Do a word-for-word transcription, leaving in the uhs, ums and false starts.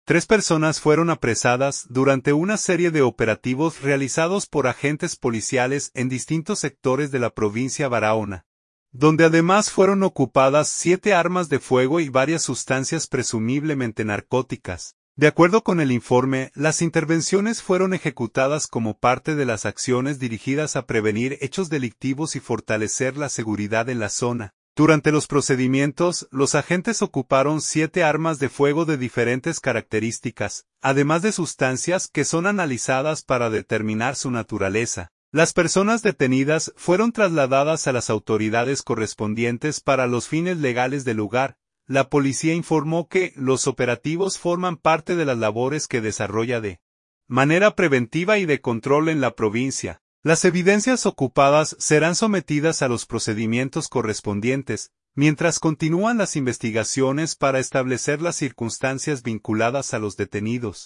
Tres personas fueron apresadas durante una serie de operativos realizados por agentes policiales en distintos sectores de la provincia Barahona, donde además fueron ocupadas siete armas de fuego y varias sustancias presumiblemente narcóticas. De acuerdo con el informe, las intervenciones fueron ejecutadas como parte de las acciones dirigidas a prevenir hechos delictivos y fortalecer la seguridad en la zona. Durante los procedimientos, los agentes ocuparon siete armas de fuego de diferentes características, además de sustancias que son analizadas para determinar su naturaleza. Las personas detenidas fueron trasladadas a las autoridades correspondientes para los fines legales del lugar. La policía informó que los operativos forman parte de las labores que desarrolla de manera preventiva y de control en la provincia. Las evidencias ocupadas serán sometidas a los procedimientos correspondientes, mientras continúan las investigaciones para establecer las circunstancias vinculadas a los detenidos.